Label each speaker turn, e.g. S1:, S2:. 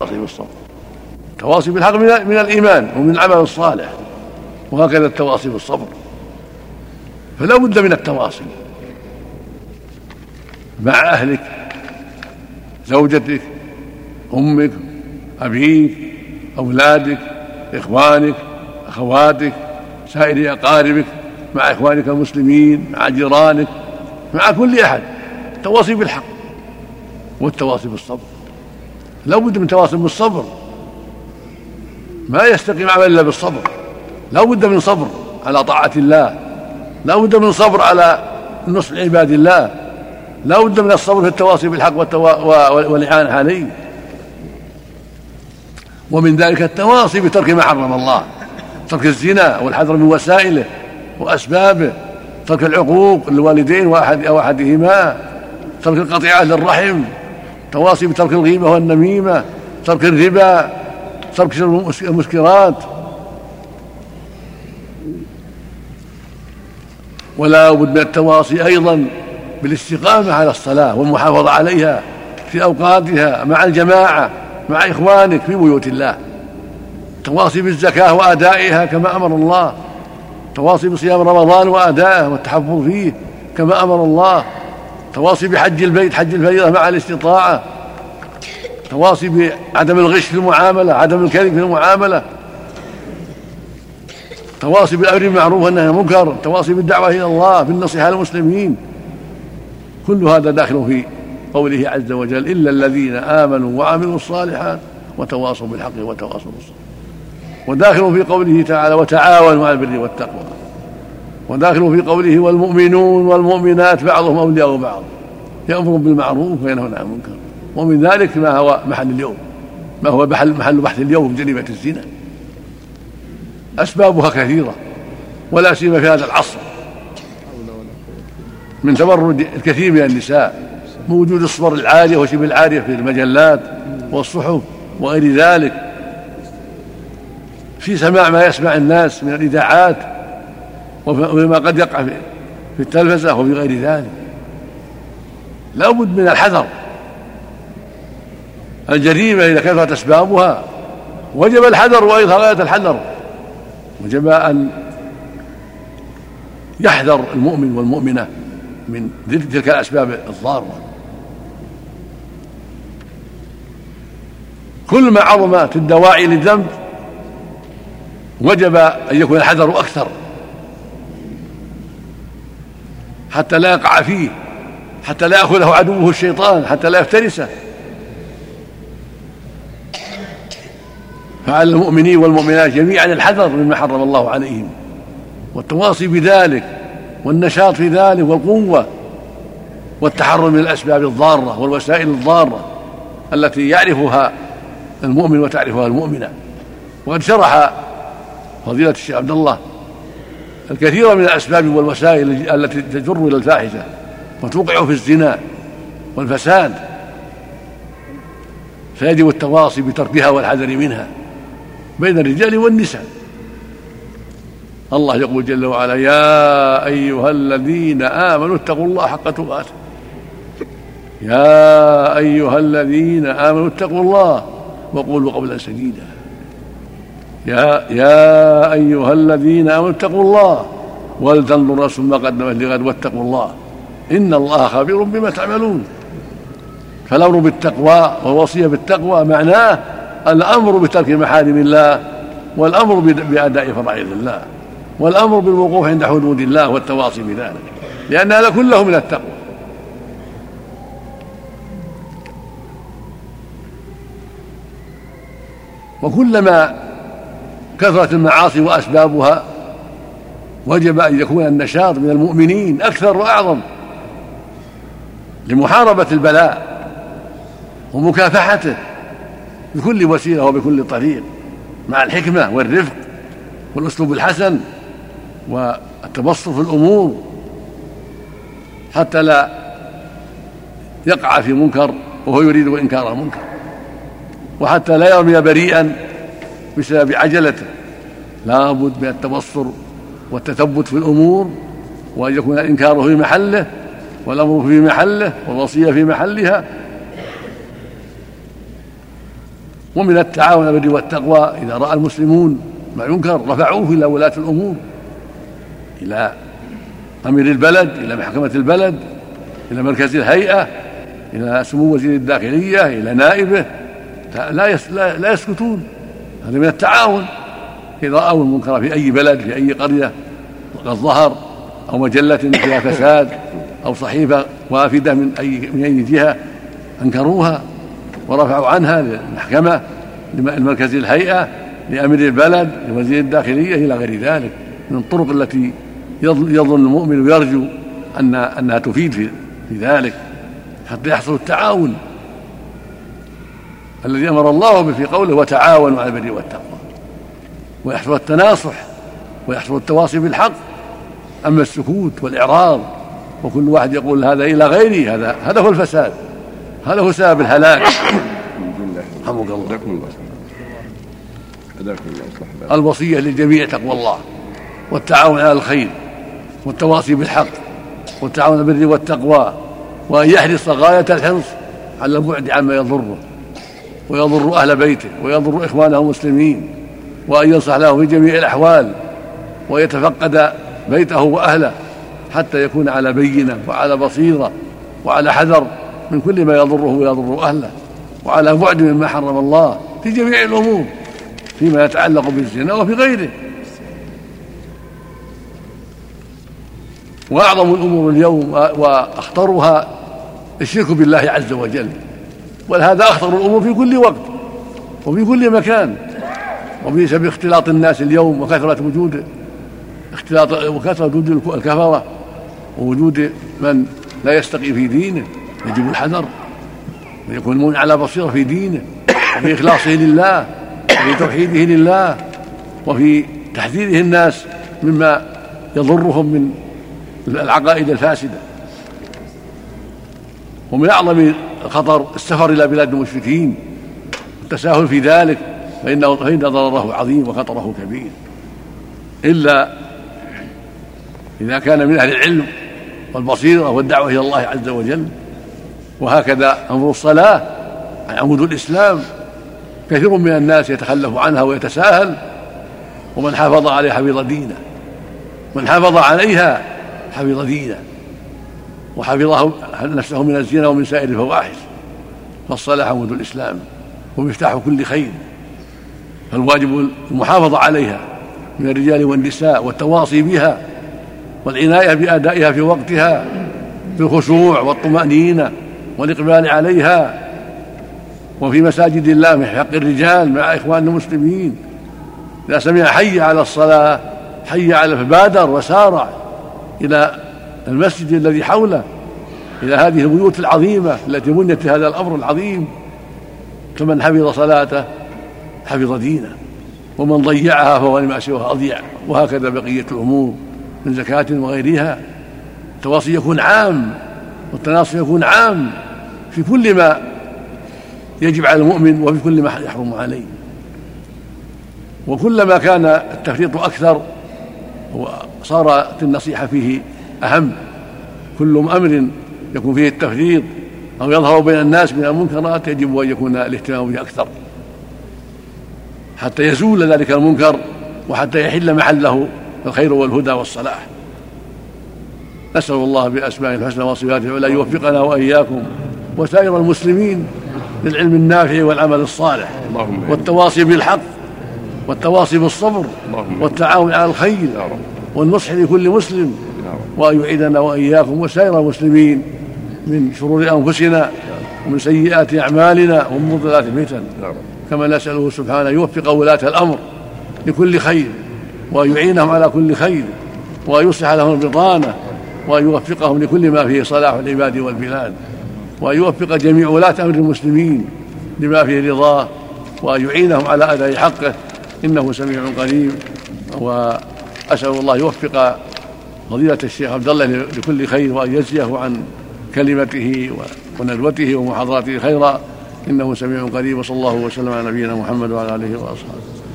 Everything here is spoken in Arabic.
S1: بالصبر. التواصي بالحق من الإيمان ومن العمل الصالح، وهكذا التواصي بالصبر. فلا بد من التواصي مع أهلك، زوجتك، أمك، أبيك، أولادك، إخوانك، أخواتك، سائر أقاربك، مع إخوانك المسلمين، مع جيرانك، مع كل أحد. التواصي بالحق والتواصي بالصبر. لا بد من تواصي بالصبر، ما يستقيم عمل إلا بالصبر. لا بد من صبر على طاعة الله، لا بد من صبر على نصح عباد الله، لا بد من الصبر في التواصي بالحق والإعانة عليه. ومن ذلك التواصي بترك ما حرم الله، ترك الزنا والحذر من وسائله وأسبابه، ترك العقوق للوالدين أو أحدهما، ترك القطيعة للرحم، تواصي بترك الغيبة والنميمة، ترك الربا، ترك المسكرات. ولا بد من التواصي أيضا بالاستقامة على الصلاة والمحافظة عليها في أوقاتها مع الجماعة، مع إخوانك في بيوت الله. تواصي بالزكاة وأدائها كما أمر الله، تواصي بصيام رمضان وأدائه والتحفظ فيه كما أمر الله، تواصي بحج البيت، حج الفريضة مع الاستطاعة، تواصي بعدم الغش في المعاملة، عدم الكذب في المعاملة، تواصي بالأمر بالمعروف والنهي عن المنكر، تواصي بالدعوة إلى الله، بالنصيحة للمسلمين. كل هذا داخل في قوله عز وجل: إلا الذين آمنوا وعملوا الصالحات وتواصوا بالحق وتواصوا بالصبر. وداخل في قوله تعالى: وتعاونوا على البر والتقوى. وداخل في قوله: والمؤمنون والمؤمنات بعضهم أولياء بعض يأمرون بالمعروف وينهون عن المنكر. ومن ذلك ما هو محل اليوم، ما هو محل بحث اليوم، جريمة الزنا. أسبابها كثيرة، ولا سيما في هذا العصر، من تبرج الكثير من النساء، من وجود الصور العارية وشبه العارية في المجلات والصحف وغير ذلك، في سماع ما يسمع الناس من الإذاعات وما قد يقع في التلفزة وفي غير ذلك. لا بد من الحذر. الجريمة إذا كثرت أسبابها وجب الحذر وأيضا غاية الحذر. وجب أن يحذر المؤمن والمؤمنة من تلك الأسباب الضارة. كل ما عظمت الدواعي للذنب وجب أن يكون الحذر أكثر حتى لا يقع فيه، حتى لا يأخذه عدوه الشيطان، حتى لا يفترسه. فعلى المؤمنين والمؤمنات جميعا الحذر مما حرم الله عليهم، والتواصي بذلك، والنشاط في ذلك، والقوة، والتحرر من الأسباب الضارة والوسائل الضارة التي يعرفها المؤمن وتعرفها المؤمنة. وقد شرح فضيلة الشيخ عبد الله الكثير من الأسباب والوسائل التي تجر إلى الفاحشة وتوقع في الزنا والفساد، فيجب التواصي بتركها والحذر منها بين الرجال والنساء. الله يقول جل وعلا: يا أيها الذين آمنوا اتقوا الله حق تقاته. يا أيها الذين آمنوا اتقوا الله وقولوا قولا سديدا. يا أيها الذين آمنوا اتقوا الله ولتنظر نفس ما قدمت لغد واتقوا الله إن الله خبير بما تعملون. فالأمر بالتقوى والوصية بالتقوى معناه الأمر بترك محارم الله، والأمر بأداء فرائض الله، والأمر بالوقوف عند حدود الله والتواصي بذلك، لأن هذا كله من التقوى. وكلما كثرت المعاصي وأسبابها وجب أن يكون النشاط من المؤمنين أكثر وأعظم لمحاربة البلاء ومكافحته بكل وسيلة وبكل طريق، مع الحكمة والرفق والأسلوب الحسن والتبسط في الأمور، حتى لا يقع في منكر وهو يريد إنكار المنكر، وحتى لا يرمي بريئا بسبب عجلته. لا بد من التبصر والتثبت في الأمور، وأن يكون الإنكار في محله والأمر في محله والوصية في محلها. ومن التعاون على البر والتقوى إذا رأى المسلمون ما ينكر رفعوه إلى ولاة الأمور، إلى أمير البلد، إلى محكمة البلد، إلى مركز الهيئة، إلى سمو وزير الداخلية، إلى نائبه، لا يسكتون. هذا من التعاون. إذا رأوا المنكر في أي بلد في أي قرية قد ظهر، أو مجلة فيها فساد، أو صحيفة وافدة من أي جهة، أنكروها ورفعوا عنها للمحكمة، لمركز الهيئة، لأمير البلد، لوزير الداخلية، إلى غير ذلك من الطرق التي يظن المؤمن ويرجو أنها تفيد في ذلك، حتى يحصل التعاون الذي أمر الله به في قوله وتعاونوا على البر والتقوى، ويحصل التناصح ويحصل التواصي بالحق. أما السكوت والإعراض وكل واحد يقول هذا إلى غيره، هذا هو الفساد، هذا هو سبب الهلاك. رحمك الله. الوصية للجميع تقوى الله، والتعاون على الخير، والتواصي بالحق، والتعاون على البر والتقوى، وأن يحرص غاية الحرص على البعد عما يضره ويضر أهل بيته ويضر إخوانه المسلمين، وأن ينصح له في جميع الأحوال، ويتفقد بيته وأهله حتى يكون على بينة وعلى بصيرة وعلى حذر من كل ما يضره ويضر أهله، وعلى بعد مما حرم الله في جميع الأمور، فيما يتعلق بالزنا وفي غيره. وأعظم الأمور اليوم وأخطرها الشرك بالله عز وجل، ولهذا أخطر الأمور في كل وقت وفي كل مكان، وبسبب اختلاط الناس اليوم وكثرة وجود الكفرة ووجود من لا يستقي في دينه، يجب الحذر ويكون المؤمن على بصيرة في دينه وفي إخلاصه لله وفي توحيده لله وفي تحذيره الناس مما يضرهم من العقائد الفاسدة. ومن أعظم الخطر السفر إلى بلاد المشركين والتساهل في ذلك، فإن ضرره عظيم وخطره كبير، إلا إذا كان من أهل العلم والبصيرة والدعوة إلى الله عز وجل. وهكذا أمر الصلاة عمود الإسلام، كثير من الناس يتخلف عنها ويتساهل، ومن حافظ عليها حفظ دينه، من حافظ عليها حفظ دينه وحفظه نفسه من الزنا ومن سائر الفواحش. فالصلاة عمود الإسلام ومفتاح كل خير، فالواجب المحافظة عليها من الرجال والنساء، والتواصي بها والعناية بأدائها في وقتها بالخشوع والطمأنينة والإقبال عليها. وفي مساجد الله من حق الرجال مع إخوان المسلمين، إذا سمع حي على الصلاة حي على فبادر وسارع إلى المسجد الذي حوله، إلى هذه البيوت العظيمة التي بنيت هذا الأمر العظيم. فمن حفظ صلاته حفظ دينه، ومن ضيعها فهو لما سواها أضيع. وهكذا بقية الأمور من زكاة وغيرها. التواصي يكون عام والتناصح يكون عام في كل ما يجب على المؤمن وفي كل ما يحرم عليه. وكلما كان التفريط أكثر وصارت النصيحة فيه أهم. كل أمر يكون فيه التفريط أو يظهر بين الناس من المنكرات يجب أن يكون الاهتمام به أكثر حتى يزول ذلك المنكر وحتى يحل محله الخير والهدى والصلاح. نسأل الله بأسمائه الحسنى وصفاته العلى أن يوفقنا وإياكم وسائر المسلمين للعلم النافع والعمل الصالح والتواصي بالحق والتواصي بالصبر والتعاون على الخير والنصح لكل مسلم، وأن يعيدنا وإياكم وسائر المسلمين من شرور أنفسنا ومن سيئات أعمالنا ومن مضلات الفتن. كما نسأله سبحانه يوفق ولاة الأمر لكل خير، وأن يعينهم على كل خير، وأن يصلح لهم البطانة، وأن يوفقهم لكل ما فيه صلاح العباد والبلاد، وأن يوفق جميع ولاة أمر المسلمين لما فيه رضاه، وأن يعينهم على أداء حقه إنه سميع قريب. وأسأل الله يوفق فضيلة الشيخ عبد الله لكل خير، وأن يجزيه عن كلمته وندوته ومحاضراته خيرا إنه سميع قريب. وصلى الله وسلم على نبينا محمد وعلى آله وأصحابه.